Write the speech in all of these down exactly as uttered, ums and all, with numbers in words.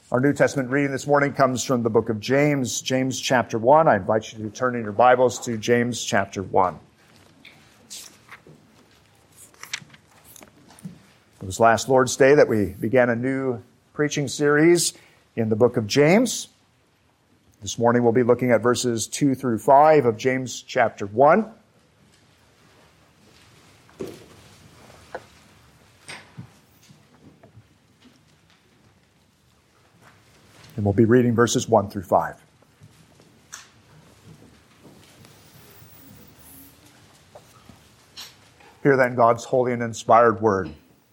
Our New Testament reading this morning comes from the book of James, James chapter one. I invite you to turn in your Bibles to James chapter one. It was last Lord's Day that we began a new preaching series in the book of James. This morning we'll be looking at verses two through five of James chapter one. And we'll be reading verses one through five. Hear then God's holy and inspired word.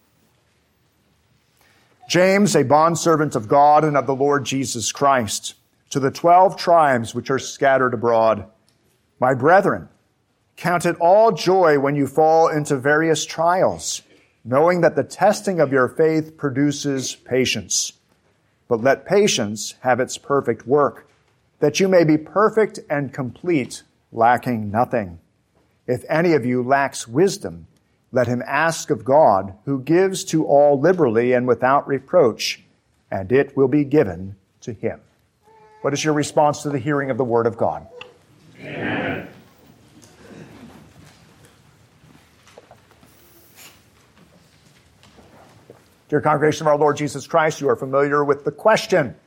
James, a bondservant of God and of the Lord Jesus Christ, to the twelve tribes which are scattered abroad, my brethren, count it all joy when you fall into various trials, knowing that the testing of your faith produces patience. But let patience have its perfect work, that you may be perfect and complete, lacking nothing. If any of you lacks wisdom, let him ask of God, who gives to all liberally and without reproach, and it will be given to him. What is your response to the hearing of the word of God? Amen. Dear congregation of our Lord Jesus Christ, you are familiar with the question,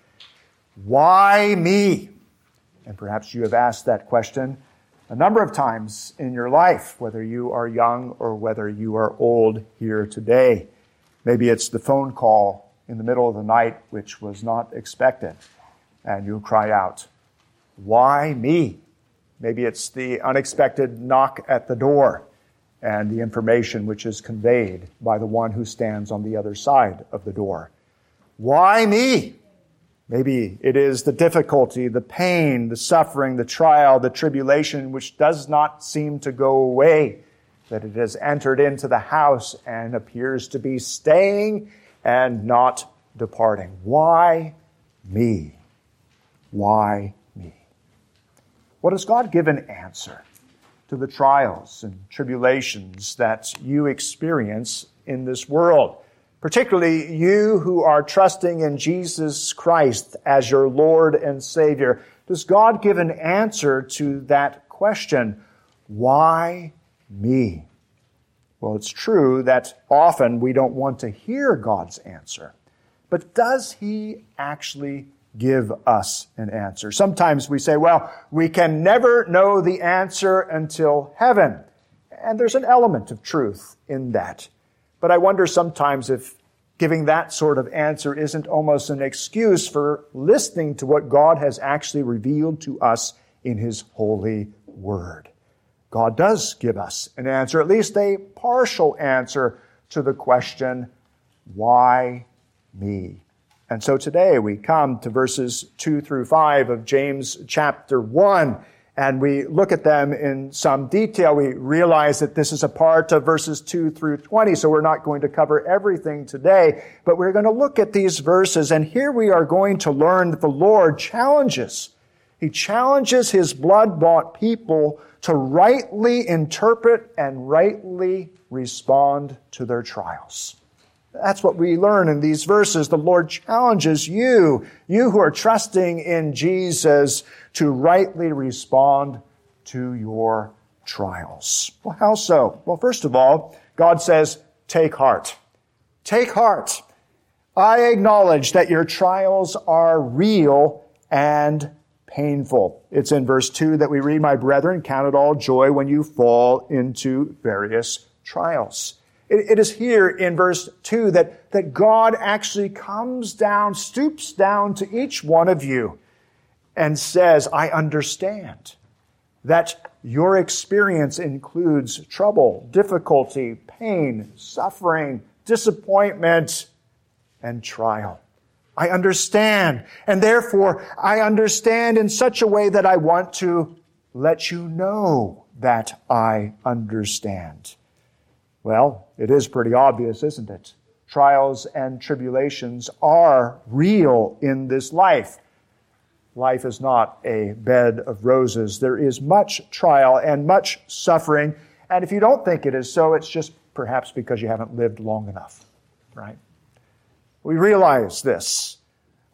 why me? And perhaps you have asked that question a number of times in your life, whether you are young or whether you are old here today. Maybe it's the phone call in the middle of the night which was not expected, and you cry out, why me? Maybe it's the unexpected knock at the door and the information which is conveyed by the one who stands on the other side of the door. Why me? Maybe it is the difficulty, the pain, the suffering, the trial, the tribulation which does not seem to go away, that it has entered into the house and appears to be staying and not departing. Why me? Why me? What does God give an answer to the trials and tribulations that you experience in this world? Particularly you who are trusting in Jesus Christ as your Lord and Savior. Does God give an answer to that question? Why me? Well, it's true that often we don't want to hear God's answer. But does He actually give us an answer? Sometimes we say, well, we can never know the answer until heaven. And there's an element of truth in that. But I wonder sometimes if giving that sort of answer isn't almost an excuse for listening to what God has actually revealed to us in His holy word. God does give us an answer, at least a partial answer to the question, why me? And so today we come to verses two through five of James chapter one, and we look at them in some detail. We realize that this is a part of verses two through twenty, so we're not going to cover everything today, but we're going to look at these verses, and here we are going to learn that the Lord challenges. He challenges His blood-bought people to rightly interpret and rightly respond to their trials. That's what we learn in these verses. The Lord challenges you, you who are trusting in Jesus, to rightly respond to your trials. Well, how so? Well, first of all, God says, take heart. Take heart. I acknowledge that your trials are real and painful. It's in verse two that we read, my brethren, count it all joy when you fall into various trials. It is here in verse two that, that God actually comes down, stoops down to each one of you and says, I understand that your experience includes trouble, difficulty, pain, suffering, disappointment, and trial. I understand, and therefore I understand in such a way that I want to let you know that I understand. Well, it is pretty obvious, isn't it? Trials and tribulations are real in this life. Life is not a bed of roses. There is much trial and much suffering. And if you don't think it is so, it's just perhaps because you haven't lived long enough, right? We realize this.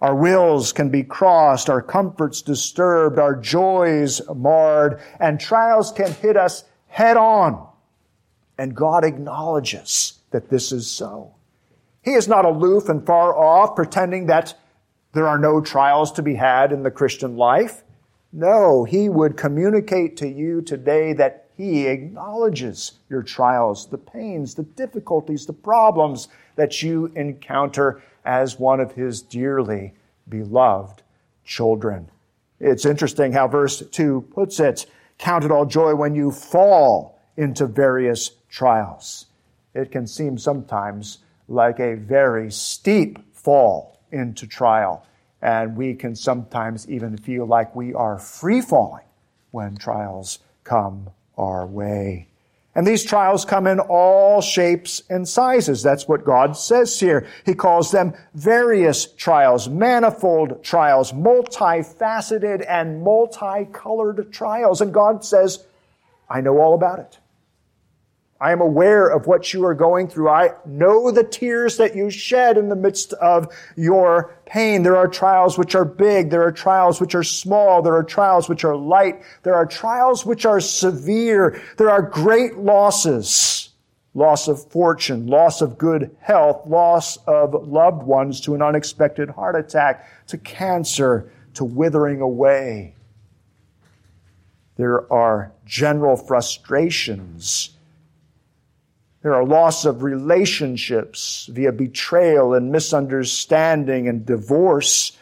Our wills can be crossed, our comforts disturbed, our joys marred, and trials can hit us head on. And God acknowledges that this is so. He is not aloof and far off, pretending that there are no trials to be had in the Christian life. No, He would communicate to you today that He acknowledges your trials, the pains, the difficulties, the problems that you encounter as one of His dearly beloved children. It's interesting how verse two puts it, count it all joy when you fall into various trials. It can seem sometimes like a very steep fall into trial, and we can sometimes even feel like we are free-falling when trials come our way. And these trials come in all shapes and sizes. That's what God says here. He calls them various trials, manifold trials, multifaceted and multicolored trials. And God says, I know all about it. I am aware of what you are going through. I know the tears that you shed in the midst of your pain. There are trials which are big. There are trials which are small. There are trials which are light. There are trials which are severe. There are great losses. Loss of fortune, loss of good health, loss of loved ones to an unexpected heart attack, to cancer, to withering away. There are general frustrations. There are loss of relationships via betrayal and misunderstanding and divorce.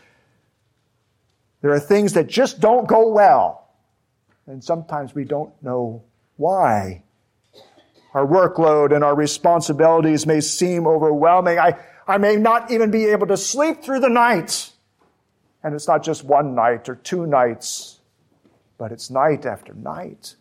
There are things that just don't go well. And sometimes we don't know why. Our workload and our responsibilities may seem overwhelming. I, I may not even be able to sleep through the night. And it's not just one night or two nights, but it's night after night.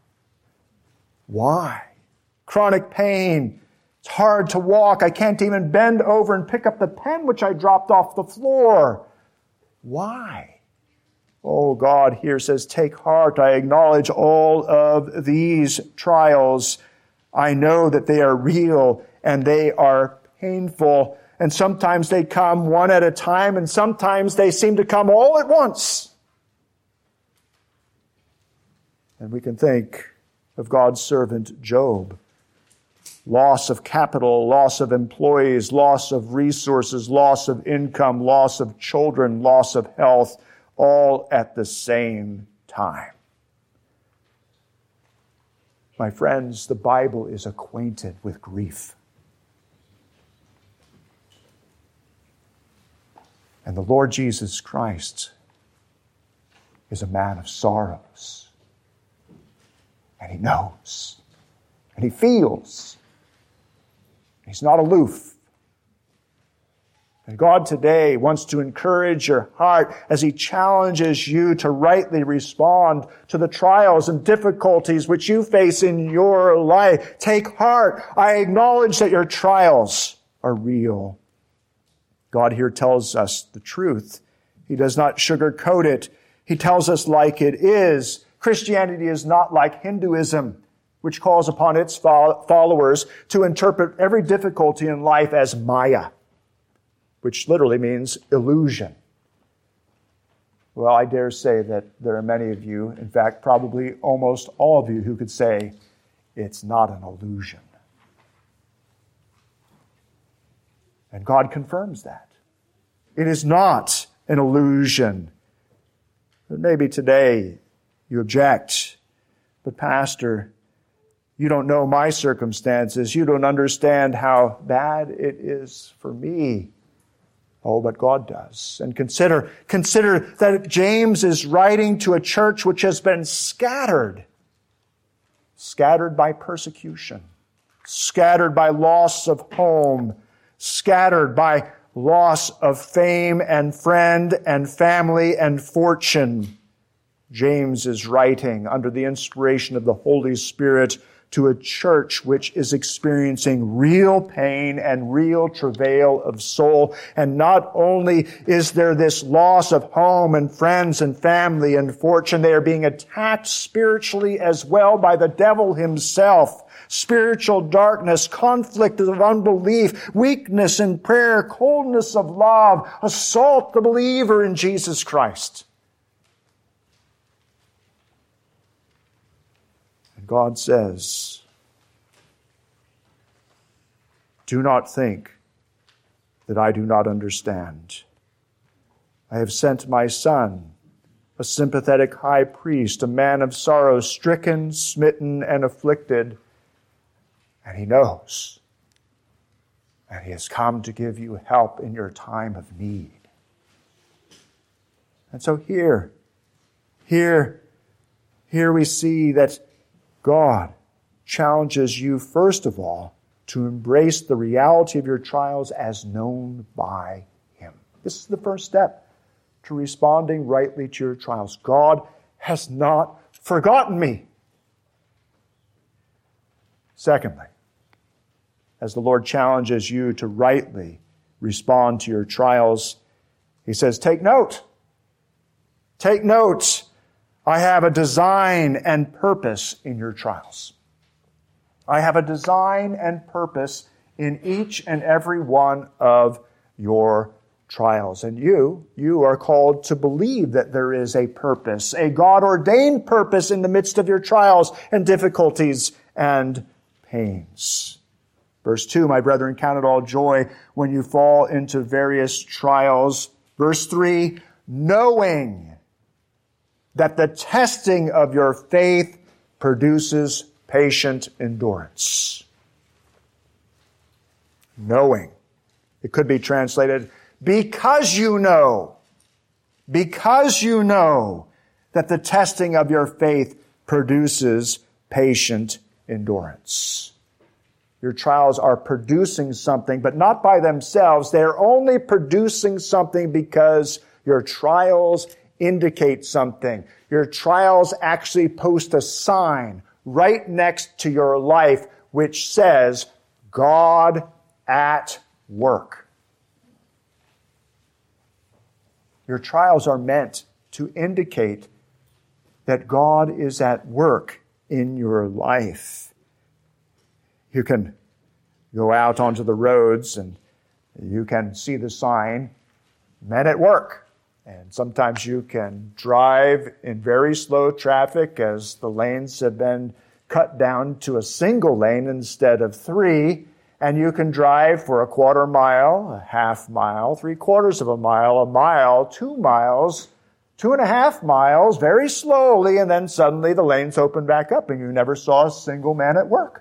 Why? Chronic pain. It's hard to walk. I can't even bend over and pick up the pen which I dropped off the floor. Why? Oh, God here says, take heart. I acknowledge all of these trials. I know that they are real and they are painful. And sometimes they come one at a time, and sometimes they seem to come all at once. And we can think of God's servant Job. Loss of capital, loss of employees, loss of resources, loss of income, loss of children, loss of health, all at the same time. My friends, the Bible is acquainted with grief. And the Lord Jesus Christ is a man of sorrows. And He knows. And He feels. He's not aloof. And God today wants to encourage your heart as He challenges you to rightly respond to the trials and difficulties which you face in your life. Take heart. I acknowledge that your trials are real. God here tells us the truth. He does not sugarcoat it. He tells us like it is. Christianity is not like Hinduism, which calls upon its followers to interpret every difficulty in life as Maya, which literally means illusion. Well, I dare say that there are many of you, in fact, probably almost all of you, who could say it's not an illusion. And God confirms that. It is not an illusion. But maybe today you object, but Pastor, you don't know my circumstances. You don't understand how bad it is for me. Oh, but God does. And consider, consider that James is writing to a church which has been scattered. Scattered by persecution. Scattered by loss of home. Scattered by loss of fame and friend and family and fortune. James is writing under the inspiration of the Holy Spirit to a church which is experiencing real pain and real travail of soul. And not only is there this loss of home and friends and family and fortune, they are being attacked spiritually as well by the devil himself. Spiritual darkness, conflict of unbelief, weakness in prayer, coldness of love, assault the believer in Jesus Christ. And God says, do not think that I do not understand. I have sent my Son, a sympathetic high priest, a man of sorrows, stricken, smitten, and afflicted. And he knows. And he has come to give you help in your time of need. And so here, here, here we see that God challenges you, first of all, to embrace the reality of your trials as known by Him. This is the first step to responding rightly to your trials. God has not forgotten me. Secondly, as the Lord challenges you to rightly respond to your trials, He says, take note. Take note. I have a design and purpose in your trials. I have a design and purpose in each and every one of your trials. And you, you are called to believe that there is a purpose, a God-ordained purpose in the midst of your trials and difficulties and pains. Verse two, my brethren, count it all joy when you fall into various trials. Verse three, knowing that the testing of your faith produces patient endurance. Knowing. It could be translated, because you know, because you know that the testing of your faith produces patient endurance. Your trials are producing something, but not by themselves. They're only producing something because your trials indicate something. Your trials actually post a sign right next to your life which says, God at work. Your trials are meant to indicate that God is at work in your life. You can go out onto the roads and you can see the sign, men at work. And sometimes you can drive in very slow traffic as the lanes have been cut down to a single lane instead of three. And you can drive for a quarter mile, a half mile, three quarters of a mile, a mile, two miles, two and a half miles, very slowly, and then suddenly the lanes open back up and you never saw a single man at work.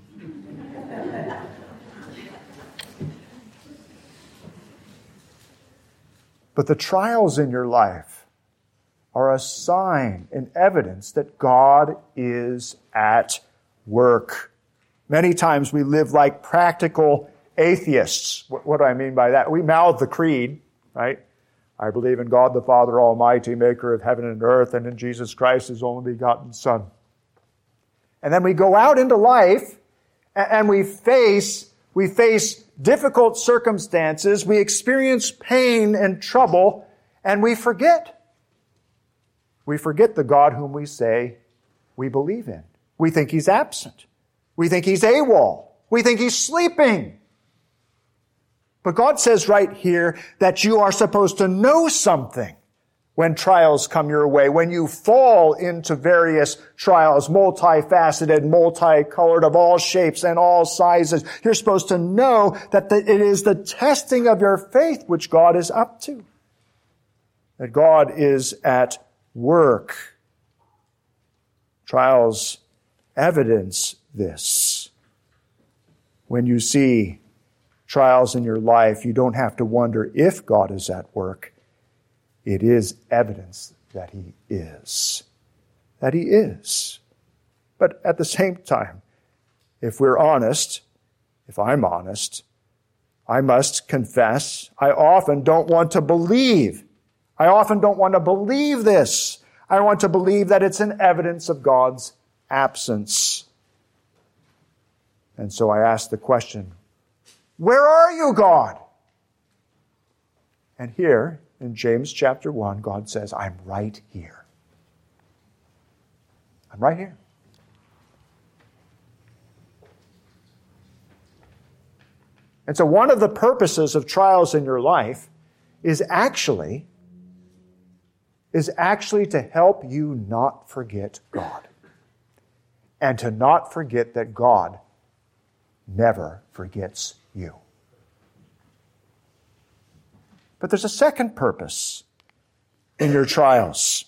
But the trials in your life are a sign and evidence that God is at work. Many times we live like practical atheists. What do I mean by that? We mouth the creed, right? I believe in God the Father Almighty, maker of heaven and earth, and in Jesus Christ, His only begotten Son. And then we go out into life and we face, we face difficult circumstances, we experience pain and trouble, and we forget. We forget the God whom we say we believe in. We think He's absent. We think He's AWOL. We think He's sleeping. But God says right here that you are supposed to know something when trials come your way, when you fall into various trials, multifaceted, multicolored, of all shapes and all sizes. You're supposed to know that the, it is the testing of your faith which God is up to. That God is at work. Trials evidence this. When you see trials in your life, you don't have to wonder if God is at work. It is evidence that He is. That He is. But at the same time, if we're honest, if I'm honest, I must confess, I often don't want to believe. I often don't want to believe this. I want to believe that it's an evidence of God's absence. And so I ask the question, where are you, God? And here in James chapter one, God says, I'm right here. I'm right here. And so one of the purposes of trials in your life is actually, is actually to help you not forget God. And to not forget that God never forgets you. But there's a second purpose in your trials.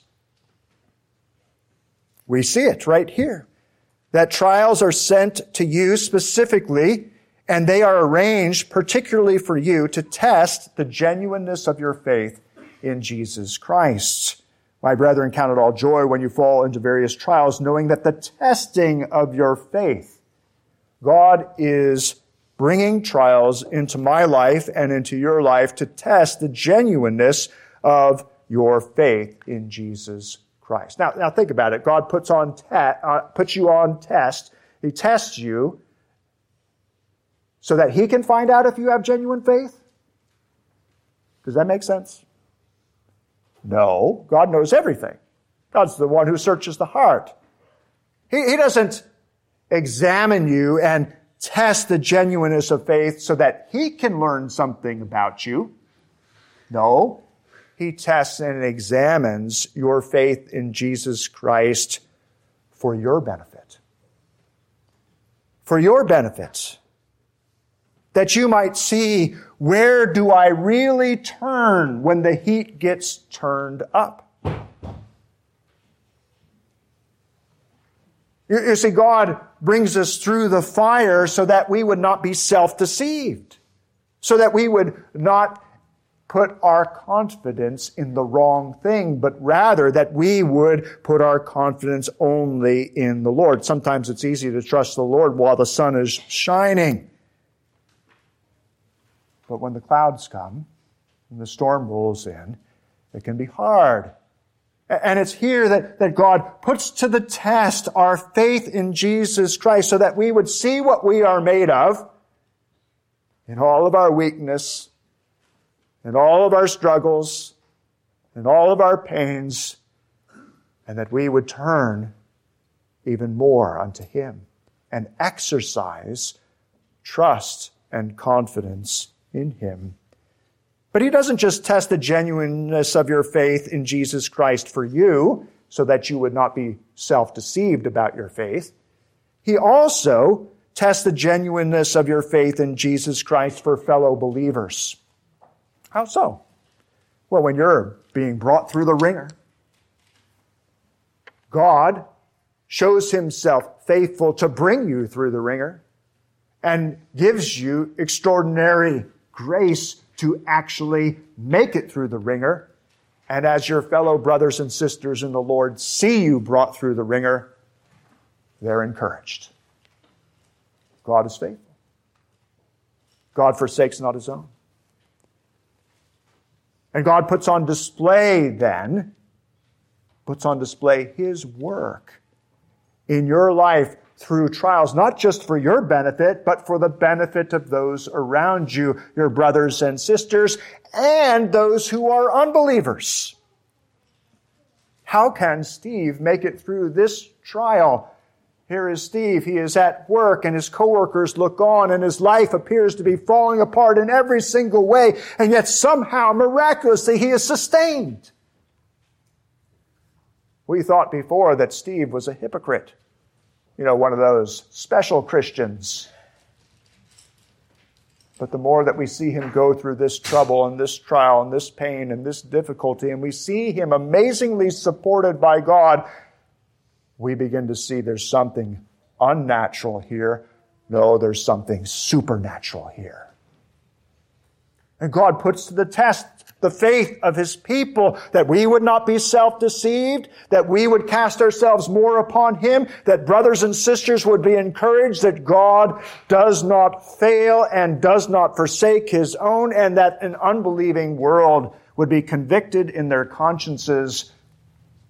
We see it right here. That trials are sent to you specifically, and they are arranged particularly for you to test the genuineness of your faith in Jesus Christ. My brethren, count it all joy when you fall into various trials, knowing that the testing of your faith, God is bringing trials into my life and into your life to test the genuineness of your faith in Jesus Christ. Now, now think about it. God puts on te- uh, puts you on test. He tests you so that He can find out if you have genuine faith? Does that make sense? No. God knows everything. God's the one who searches the heart. He, he doesn't examine you and test the genuineness of faith so that He can learn something about you. No. He tests and examines your faith in Jesus Christ for your benefit. For your benefit. That you might see, where do I really turn when the heat gets turned up? You, you see, God brings us through the fire so that we would not be self-deceived. So that we would not put our confidence in the wrong thing, but rather that we would put our confidence only in the Lord. Sometimes it's easy to trust the Lord while the sun is shining. But when the clouds come and the storm rolls in, it can be hard. And it's here that, that God puts to the test our faith in Jesus Christ so that we would see what we are made of in all of our weakness, in all of our struggles, in all of our pains, and that we would turn even more unto Him and exercise trust and confidence in Him. But He doesn't just test the genuineness of your faith in Jesus Christ for you, so that you would not be self-deceived about your faith. He also tests the genuineness of your faith in Jesus Christ for fellow believers. How so? Well, when you're being brought through the ringer, God shows Himself faithful to bring you through the ringer and gives you extraordinary grace to actually make it through the ringer. And as your fellow brothers and sisters in the Lord see you brought through the ringer, they're encouraged. God is faithful. God forsakes not His own. And God puts on display then, puts on display His work in your life through trials, not just for your benefit, but for the benefit of those around you, your brothers and sisters, and those who are unbelievers. How can Steve make it through this trial? Here is Steve. He is at work, and his coworkers look on, and his life appears to be falling apart in every single way, and yet somehow, miraculously, he is sustained. We thought before that Steve was a hypocrite. You know, one of those special Christians. But the more that we see him go through this trouble and this trial and this pain and this difficulty, and we see him amazingly supported by God, we begin to see there's something unnatural here. No, there's something supernatural here. And God puts to the test the faith of His people, that we would not be self-deceived, that we would cast ourselves more upon Him, that brothers and sisters would be encouraged that God does not fail and does not forsake His own, and that an unbelieving world would be convicted in their consciences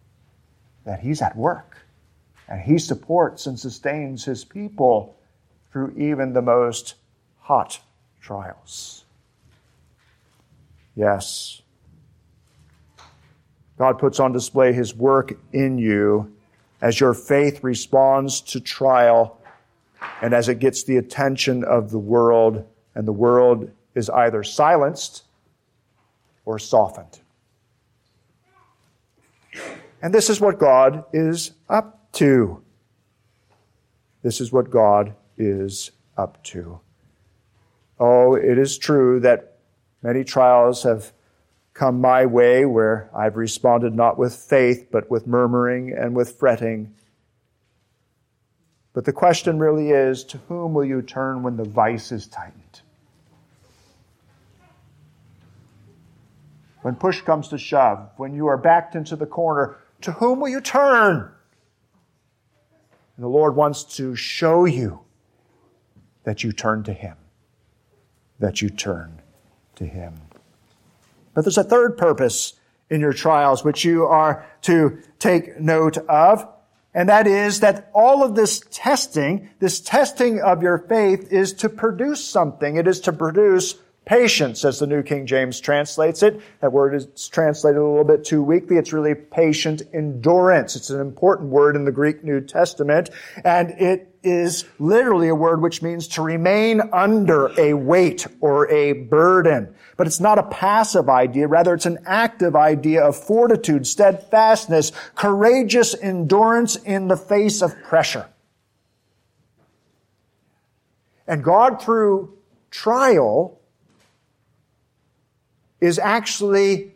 that He's at work and He supports and sustains His people. through even the most hot trials. Yes, God puts on display His work in you as your faith responds to trial and as it gets the attention of the world, and the world is either silenced or softened. And this is what God is up to. This is what God is up to. Oh, it is true that many trials have come my way where I've responded not with faith, but with murmuring and with fretting. But the question really is, to whom will you turn when the vice is tightened? When push comes to shove, when you are backed into the corner, to whom will you turn? And the Lord wants to show you that you turn to Him. That you turn to Him. But there's a third purpose in your trials which you are to take note of, and that is that all of this testing, this testing of your faith is to produce something. It is to produce patience, as the New King James translates it. That word is translated a little bit too weakly. It's really patient endurance. It's an important word in the Greek New Testament, and it is literally a word which means to remain under a weight or a burden. But it's not a passive idea. Rather, it's an active idea of fortitude, steadfastness, courageous endurance in the face of pressure. And God, through trial, is actually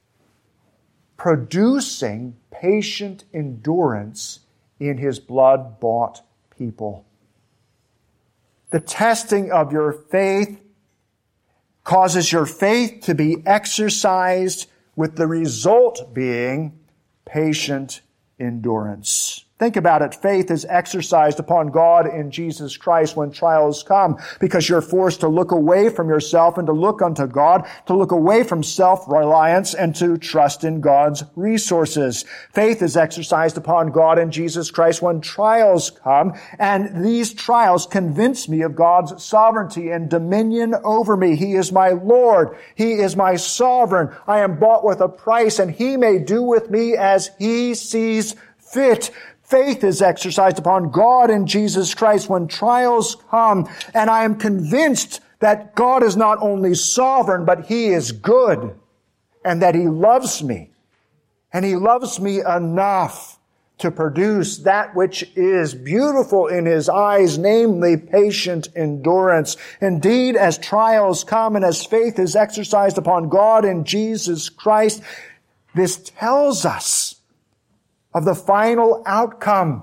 producing patient endurance in His blood-bought people. The testing of your faith causes your faith to be exercised, with the result being patient endurance. Think about it. Faith is exercised upon God in Jesus Christ when trials come, because you're forced to look away from yourself and to look unto God, to look away from self-reliance and to trust in God's resources. Faith is exercised upon God in Jesus Christ when trials come, and these trials convince me of God's sovereignty and dominion over me. He is my Lord. He is my sovereign. I am bought with a price, and He may do with me as He sees fit. Faith is exercised upon God in Jesus Christ when trials come, and I am convinced that God is not only sovereign, but He is good, and that He loves me, and He loves me enough to produce that which is beautiful in His eyes, namely patient endurance. Indeed, as trials come and as faith is exercised upon God in Jesus Christ, this tells us of the final outcome.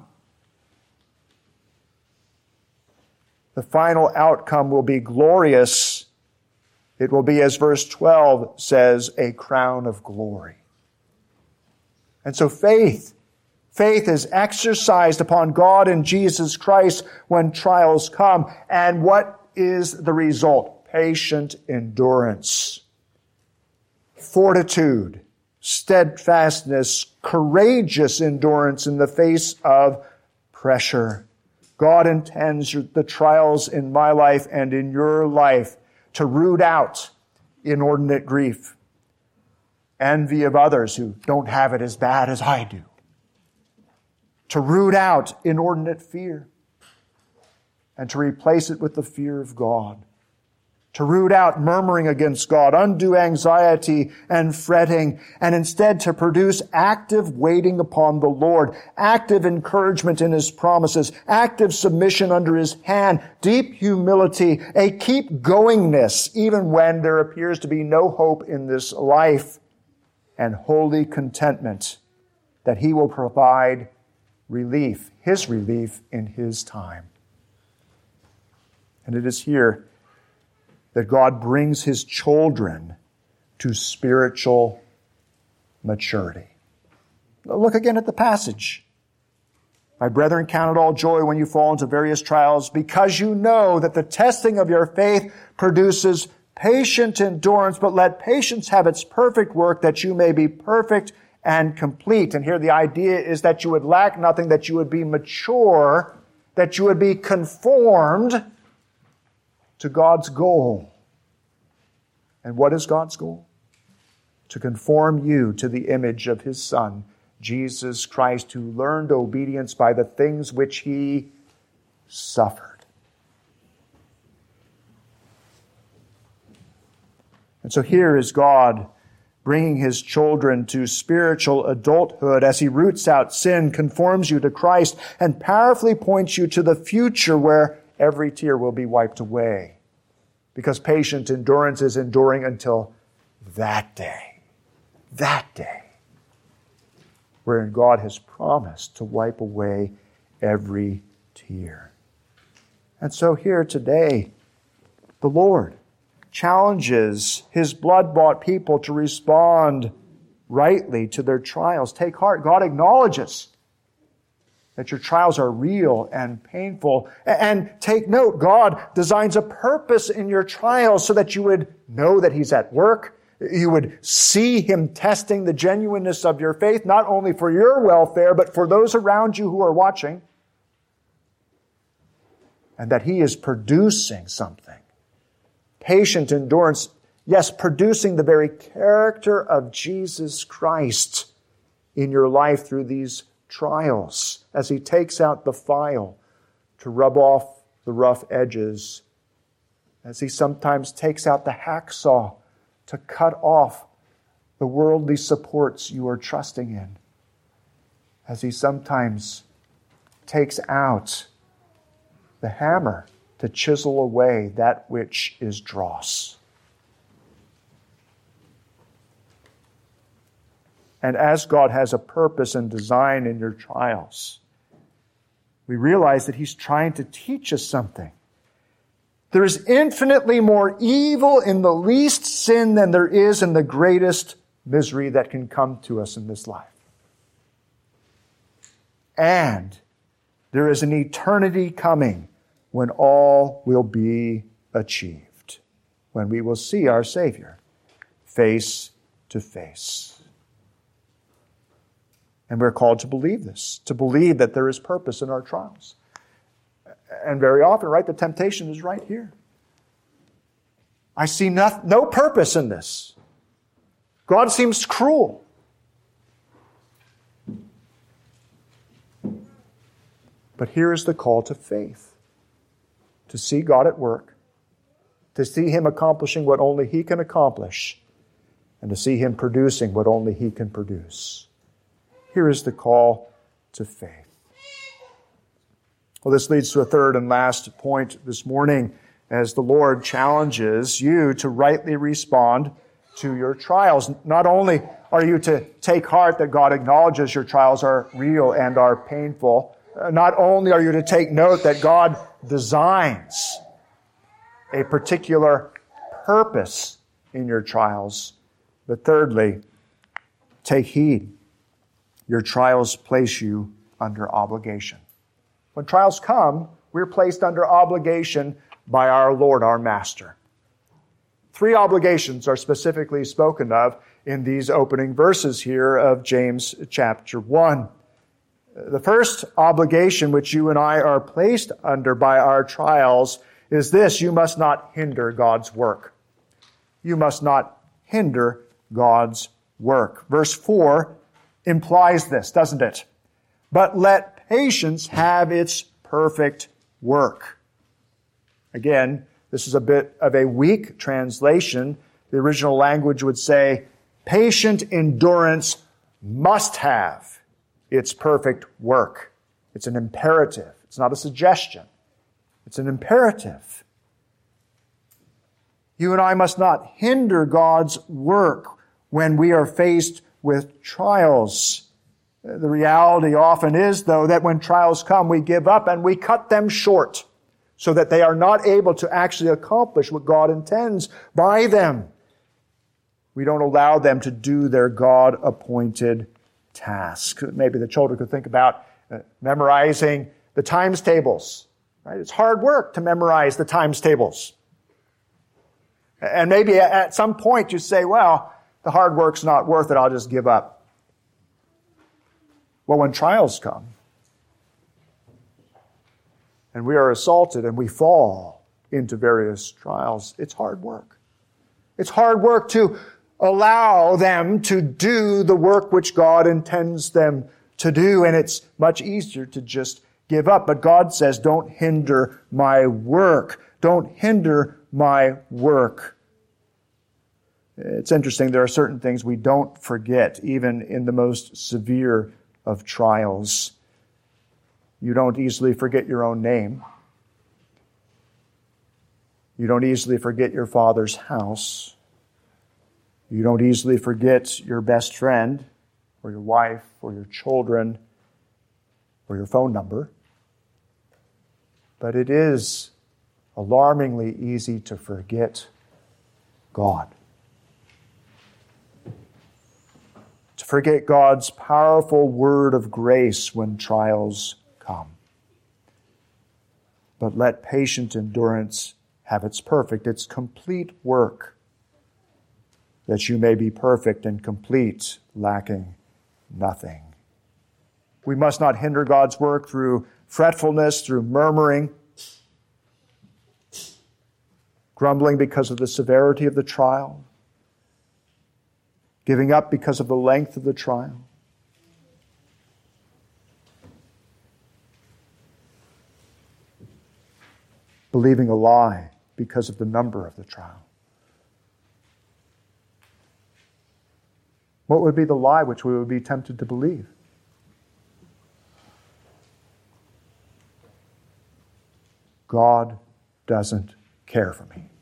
The final outcome will be glorious. It will be, as verse twelve says, a crown of glory. And so faith, faith is exercised upon God in Jesus Christ when trials come. And what is the result? Patient endurance, fortitude, steadfastness, courageous endurance in the face of pressure. God intends the trials in my life and in your life to root out inordinate grief, envy of others who don't have it as bad as I do, to root out inordinate fear, and to replace it with the fear of God. To root out murmuring against God, undue anxiety and fretting, and instead to produce active waiting upon the Lord, active encouragement in His promises, active submission under His hand, deep humility, a keep-goingness even when there appears to be no hope in this life, and holy contentment that He will provide relief, His relief in His time. And it is here that God brings His children to spiritual maturity. Look again at the passage. My brethren, count it all joy when you fall into various trials, because you know that the testing of your faith produces patient endurance, but let patience have its perfect work, that you may be perfect and complete. And here the idea is that you would lack nothing, that you would be mature that you would be conformed to God's goal. And what is God's goal? To conform you to the image of His Son, Jesus Christ, who learned obedience by the things which He suffered. And so here is God bringing His children to spiritual adulthood as He roots out sin, conforms you to Christ, and powerfully points you to the future where every tear will be wiped away. Because patient endurance is enduring until that day. That day. Wherein God has promised to wipe away every tear. And so here today, the Lord challenges His blood-bought people to respond rightly to their trials. Take heart. God acknowledges that your trials are real and painful. And take note, God designs a purpose in your trials so that you would know that He's at work. You would see Him testing the genuineness of your faith, not only for your welfare, but for those around you who are watching. And that He is producing something. Patient endurance, yes, producing the very character of Jesus Christ in your life through these trials, as He takes out the file to rub off the rough edges, as He sometimes takes out the hacksaw to cut off the worldly supports you are trusting in, as He sometimes takes out the hammer to chisel away that which is dross. And as God has a purpose and design in your trials, we realize that He's trying to teach us something. There is infinitely more evil in the least sin than there is in the greatest misery that can come to us in this life. And there is an eternity coming when all will be achieved, when we will see our Savior face to face. And we're called to believe this, to believe that there is purpose in our trials. And very often, right, the temptation is right here. I see no, no purpose in this. God seems cruel. But here is the call to faith. To see God at work, to see Him accomplishing what only He can accomplish, and to see Him producing what only He can produce. Here is the call to faith. Well, this leads to a third and last point this morning as the Lord challenges you to rightly respond to your trials. Not only are you to take heart that God acknowledges your trials are real and are painful, not only are you to take note that God designs a particular purpose in your trials, but thirdly, take heed. Your trials place you under obligation. When trials come, we're placed under obligation by our Lord, our Master. Three obligations are specifically spoken of in these opening verses here of James chapter one. The first obligation which you and I are placed under by our trials is this: you must not hinder God's work. You must not hinder God's work. Verse four implies this, doesn't it? But let patience have its perfect work. Again, this is a bit of a weak translation. The original language would say, patient endurance must have its perfect work. It's an imperative. It's not a suggestion. It's an imperative. You and I must not hinder God's work when we are faced with trials. The reality often is, though, that when trials come, we give up and we cut them short so that they are not able to actually accomplish what God intends by them. We don't allow them to do their God-appointed task. Maybe the children could think about uh, memorizing the times tables. Right? It's hard work to memorize the times tables. And maybe at some point you say, well, the hard work's not worth it, I'll just give up. Well, when trials come, and we are assaulted and we fall into various trials, it's hard work. It's hard work to allow them to do the work which God intends them to do, and it's much easier to just give up. But God says, don't hinder my work. Don't hinder my work. It's interesting, there are certain things we don't forget, even in the most severe of trials. You don't easily forget your own name. You don't easily forget your father's house. You don't easily forget your best friend, or your wife, or your children, or your phone number. But it is alarmingly easy to forget God. To forget God's powerful word of grace when trials come. But let patient endurance have its perfect, its complete work, that you may be perfect and complete, lacking nothing. We must not hinder God's work through fretfulness, through murmuring, grumbling because of the severity of the trial, giving up because of the length of the trial. Believing a lie because of the number of the trial. What would be the lie which we would be tempted to believe? God doesn't care for me.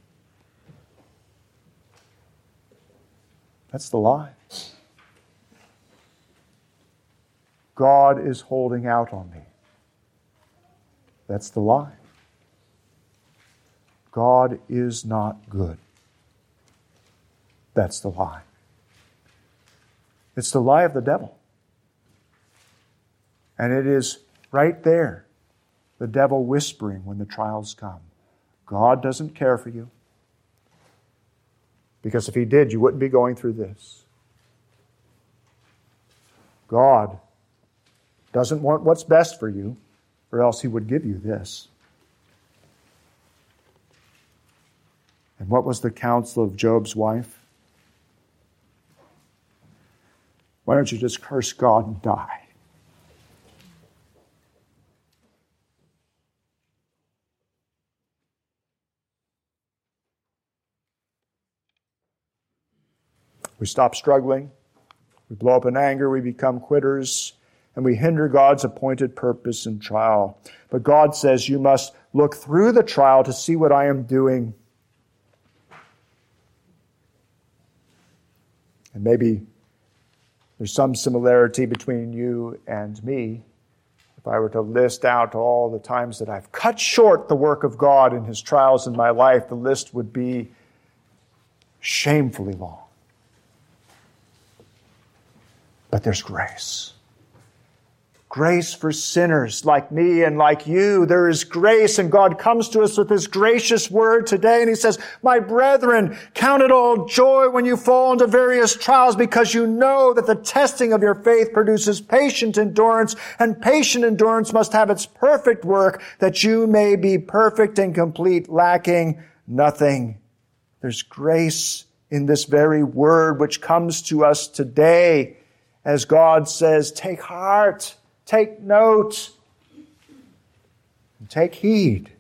That's the lie. God is holding out on me. That's the lie. God is not good. That's the lie. It's the lie of the devil. And it is right there, the devil whispering when the trials come. God doesn't care for you. Because if he did, you wouldn't be going through this. God doesn't want what's best for you, or else he would give you this. And what was the counsel of Job's wife? Why don't you just curse God and die? We stop struggling. We blow up in anger. We become quitters. And we hinder God's appointed purpose in trial. But God says, you must look through the trial to see what I am doing. And maybe there's some similarity between you and me. If I were to list out all the times that I've cut short the work of God in his trials in my life, the list would be shamefully long. But there's grace. Grace for sinners like me and like you. There is grace, and God comes to us with his gracious word today, and he says, my brethren, count it all joy when you fall into various trials, because you know that the testing of your faith produces patient endurance, and patient endurance must have its perfect work, that you may be perfect and complete, lacking nothing. There's grace in this very word which comes to us today, as God says, take heart. Take note, and take heed.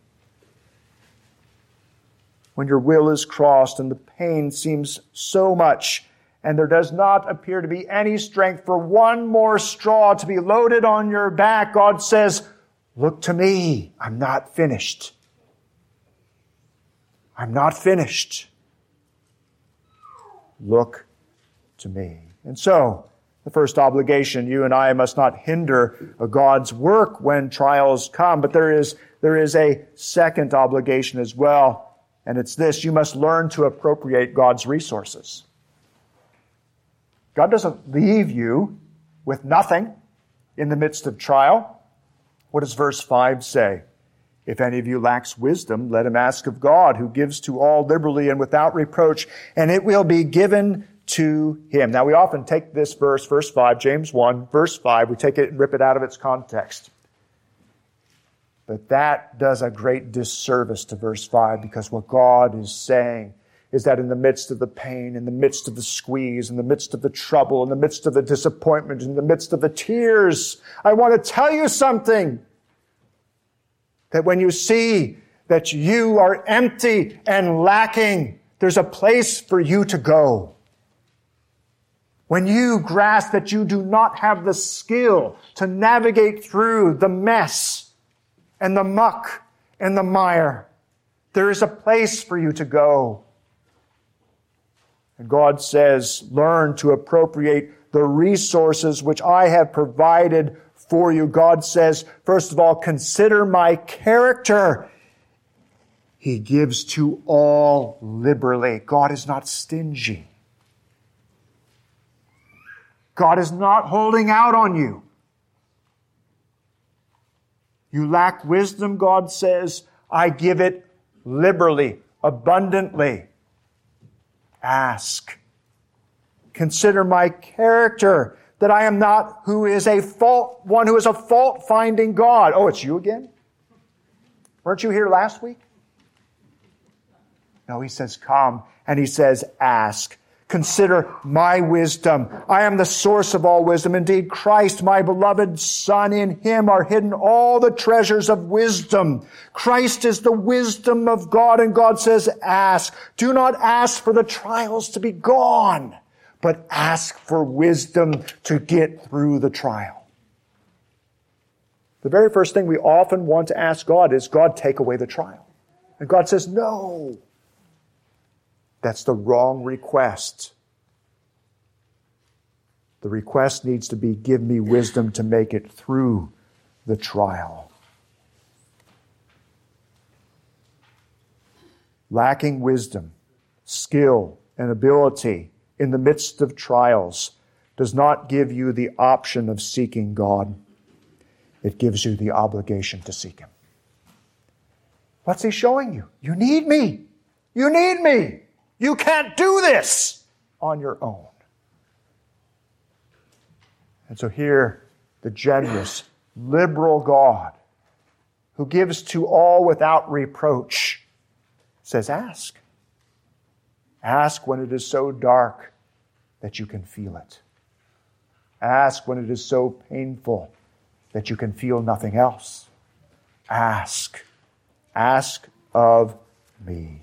When your will is crossed and the pain seems so much, and there does not appear to be any strength for one more straw to be loaded on your back, God says, look to me. I'm not finished. I'm not finished. Look to me. And so, the first obligation, you and I must not hinder God's work when trials come, but there is, there is a second obligation as well, and it's this: you must learn to appropriate God's resources. God doesn't leave you with nothing in the midst of trial. What does verse five say? If any of you lacks wisdom, let him ask of God, who gives to all liberally and without reproach, and it will be given to him. Now, we often take this verse, verse five, James one, verse five, we take it and rip it out of its context. But that does a great disservice to verse five, because what God is saying is that in the midst of the pain, in the midst of the squeeze, in the midst of the trouble, in the midst of the disappointment, in the midst of the tears, I want to tell you something. That when you see that you are empty and lacking, there's a place for you to go. When you grasp that you do not have the skill to navigate through the mess and the muck and the mire, there is a place for you to go. And God says, learn to appropriate the resources which I have provided for you. God says, first of all, consider my character. He gives to all liberally. God is not stingy. God is not holding out on you. You lack wisdom, God says, I give it liberally, abundantly. Ask. Consider my character, that I am not who is a fault, one who is a fault-finding God. Oh, it's you again? Weren't you here last week? No, he says, come. And he says, ask. Consider my wisdom. I am the source of all wisdom. Indeed, Christ, my beloved Son, in him are hidden all the treasures of wisdom. Christ is the wisdom of God, and God says, ask. Do not ask for the trials to be gone, but ask for wisdom to get through the trial. The very first thing we often want to ask God is, God, take away the trial. And God says, no. That's the wrong request. The request needs to be, give me wisdom to make it through the trial. Lacking wisdom, skill, and ability in the midst of trials does not give you the option of seeking God. It gives you the obligation to seek him. What's he showing you? You need me. You need me. You can't do this on your own. And so here, the generous, liberal God, who gives to all without reproach, says, ask. Ask when it is so dark that you can feel it. Ask when it is so painful that you can feel nothing else. Ask. Ask of me.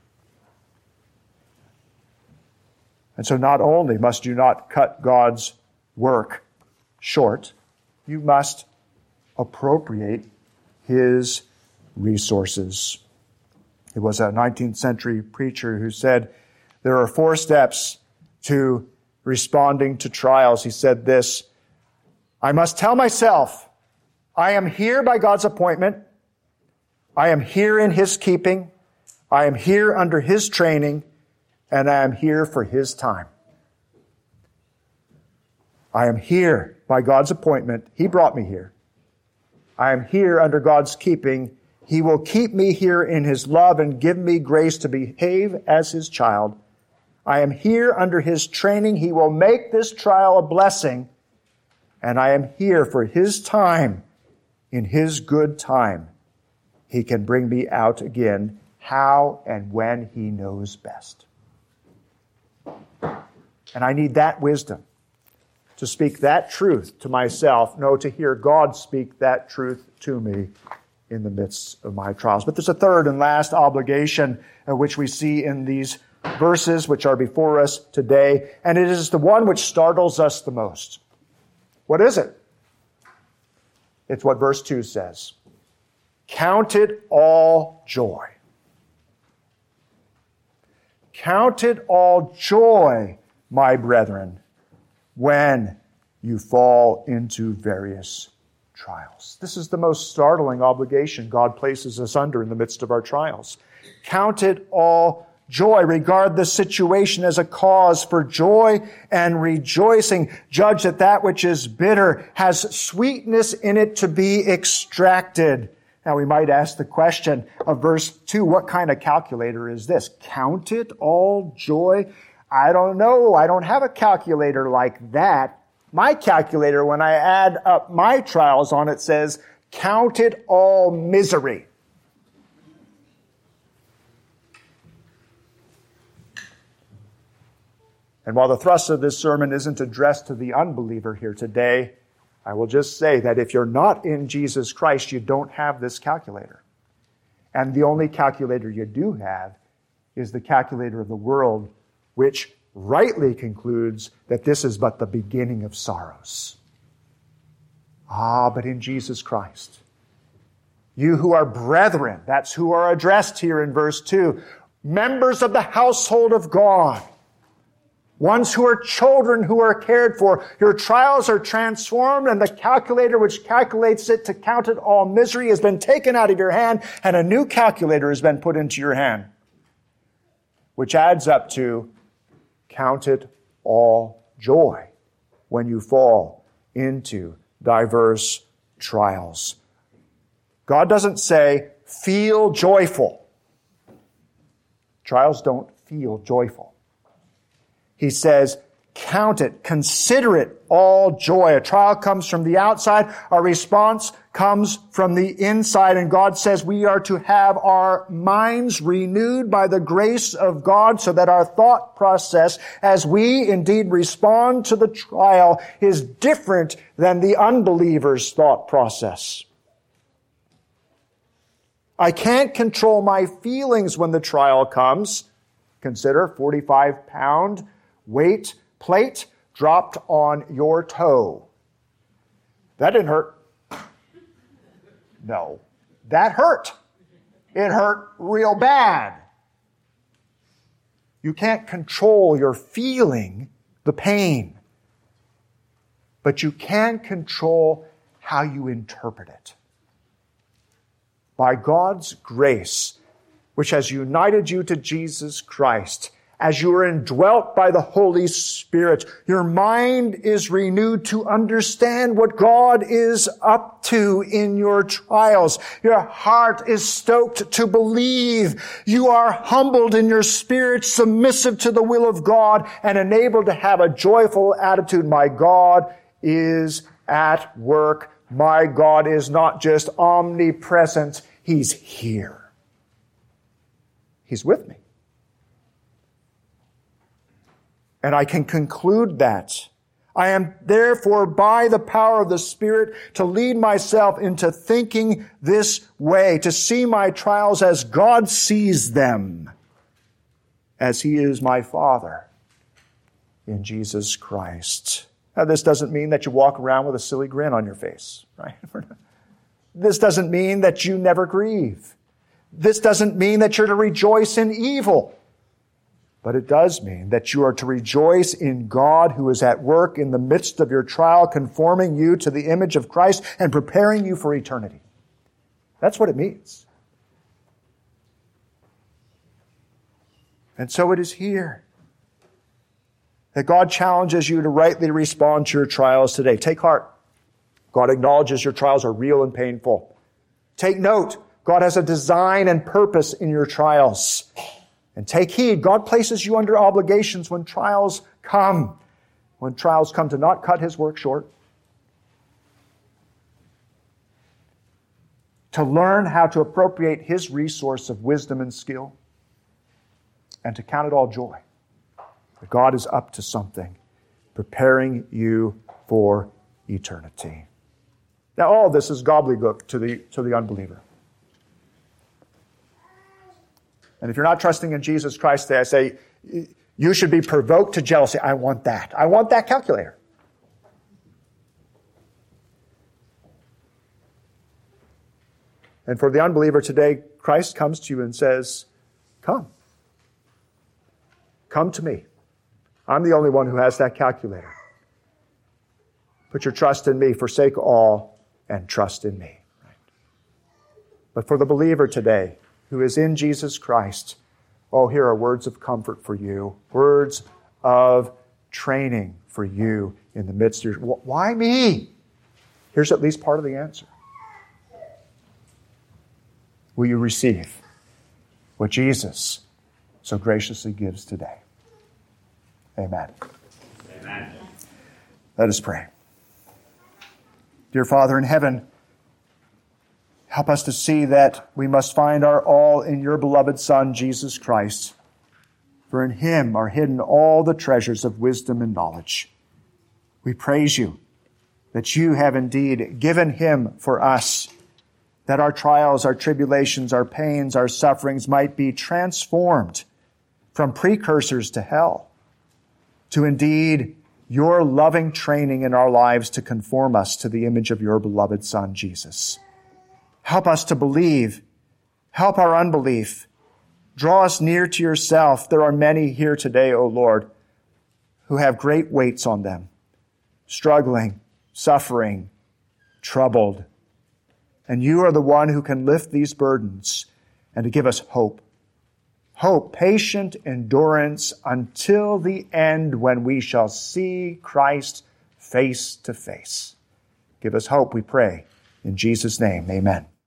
And so not only must you not cut God's work short, you must appropriate his resources. It was a nineteenth century preacher who said, there are four steps to responding to trials. He said this, I must tell myself, I am here by God's appointment. I am here in his keeping. I am here under his training. And I am here for his time. I am here by God's appointment. He brought me here. I am here under God's keeping. He will keep me here in his love and give me grace to behave as his child. I am here under his training. He will make this trial a blessing. And I am here for his time. In his good time, he can bring me out again, how and when he knows best. And I need that wisdom to speak that truth to myself, no, to hear God speak that truth to me in the midst of my trials. But there's a third and last obligation uh, which we see in these verses which are before us today, and it is the one which startles us the most. What is it? It's what verse two says. Count it all joy. Count it all joy, my brethren, when you fall into various trials. This is the most startling obligation God places us under in the midst of our trials. Count it all joy. Regard the situation as a cause for joy and rejoicing. Judge that that which is bitter has sweetness in it to be extracted. Now we might ask the question of verse two, what kind of calculator is this? Count it all joy? I don't know. I don't have a calculator like that. My calculator, when I add up my trials on it, says, Count it all misery. And while the thrust of this sermon isn't addressed to the unbeliever here today, I will just say that if you're not in Jesus Christ, you don't have this calculator. And the only calculator you do have is the calculator of the world, which rightly concludes that this is but the beginning of sorrows. Ah, but in Jesus Christ, you who are brethren, that's who are addressed here in verse two, members of the household of God, ones who are children who are cared for, your trials are transformed and the calculator which calculates it to count it all misery has been taken out of your hand and a new calculator has been put into your hand, which adds up to count it all joy when you fall into diverse trials. God doesn't say, feel joyful. Trials don't feel joyful. He says, count it, consider it all joy. A trial comes from the outside. Our response comes from the inside. And God says we are to have our minds renewed by the grace of God so that our thought process, as we indeed respond to the trial, is different than the unbeliever's thought process. I can't control my feelings when the trial comes. Consider forty-five pound weight plate dropped on your toe. That didn't hurt. No, that hurt. It hurt real bad. You can't control your feeling the pain, but you can control how you interpret it. By God's grace, which has united you to Jesus Christ, as you are indwelt by the Holy Spirit, your mind is renewed to understand what God is up to in your trials. Your heart is stoked to believe. You are humbled in your spirit, submissive to the will of God, and enabled to have a joyful attitude. My God is at work. My God is not just omnipresent. He's here. He's with me. And I can conclude that. I am therefore by the power of the Spirit to lead myself into thinking this way, to see my trials as God sees them, as He is my Father in Jesus Christ. Now, this doesn't mean that you walk around with a silly grin on your face, right? This doesn't mean that you never grieve. This doesn't mean that you're to rejoice in evil. But it does mean that you are to rejoice in God who is at work in the midst of your trial, conforming you to the image of Christ and preparing you for eternity. That's what it means. And so it is here that God challenges you to rightly respond to your trials today. Take heart. God acknowledges your trials are real and painful. Take note. God has a design and purpose in your trials. And take heed, God places you under obligations when trials come. When trials come to not cut His work short. To learn how to appropriate His resource of wisdom and skill. And to count it all joy. That God is up to something, preparing you for eternity. Now all this is gobbledygook to the, to the unbeliever. And if you're not trusting in Jesus Christ today, I say, you should be provoked to jealousy. I want that. I want that calculator. And for the unbeliever today, Christ comes to you and says, come. Come to me. I'm the only one who has that calculator. Put your trust in me, forsake all, and trust in me. Right? But for the believer today, who is in Jesus Christ, oh, here are words of comfort for you, words of training for you in the midst of your... Why me? Here's at least part of the answer. Will you receive what Jesus so graciously gives today? Amen. Amen. Let us pray. Dear Father in heaven, Help us to see that we must find our all in your beloved Son, Jesus Christ. For in him are hidden all the treasures of wisdom and knowledge. We praise you that you have indeed given him for us, that our trials, our tribulations, our pains, our sufferings might be transformed from precursors to hell to indeed your loving training in our lives to conform us to the image of your beloved Son, Jesus. Help us to believe. Help our unbelief. Draw us near to yourself. There are many here today, O Lord, who have great weights on them, struggling, suffering, troubled. And you are the one who can lift these burdens and to give us hope. Hope, patient endurance until the end when we shall see Christ face to face. Give us hope, we pray. In Jesus' name, amen.